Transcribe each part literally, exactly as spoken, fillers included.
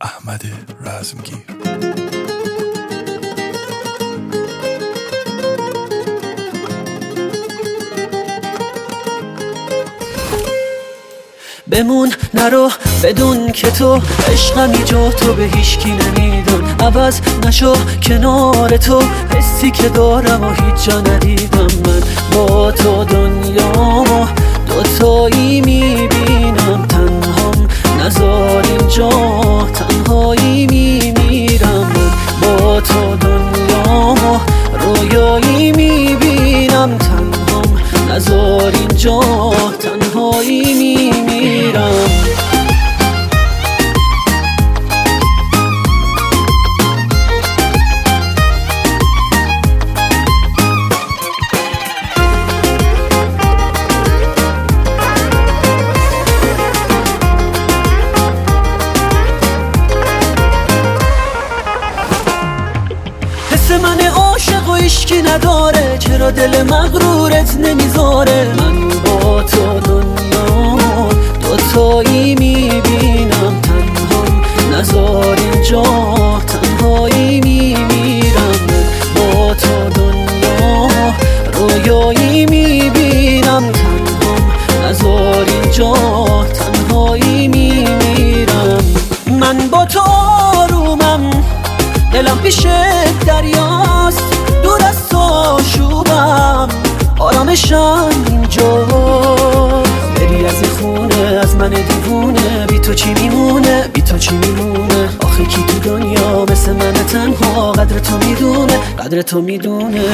احمد رزمگیر. بمون نرو بدون که تو عشقمی جا تو به هیچکی نمیدم، عوض نشو کنار تو حسی که دارم و هیچ جا ندیدم. من با تو دنیامو دوتایی میبینم، تنهام نذار اینجا تنهایی میمیرم. من با تو دنیامو رویایی میبینم، تنهام نذار اینجا تنهایی میمیرم. حس من عاشق و عشقی نداره، چرا دل مغرورت نمیذاره؟ من با تو دنیا دوتایی میبینم، تنهام نذار اینجا تنهایی میمیرم. با تو دنیا رویایی میبینم، تنهام نذار اینجا تنهایی میمیرم. من با تو آرومم، دلم پیش دریاست، دور از تو شوبم، آرامشم اینجا. بری از این خونه از من دیوونه، بی تو چی میمونه بی تو چی میمونه؟ آخه کی تو دنیا مثل من تنها قدر تو میدونه قدر تو میدونه؟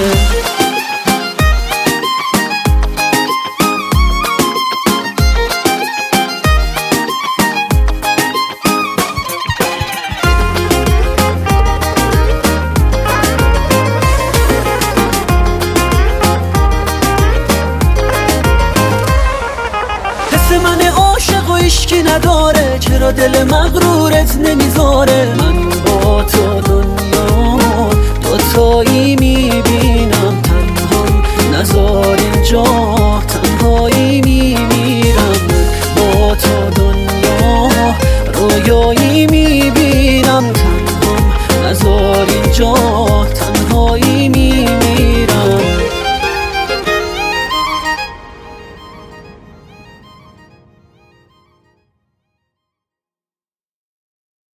من عاشق و عشقی نداره، چرا دل مغرورت نمیذاره؟ من با تو دنیا دوتایی میبینم،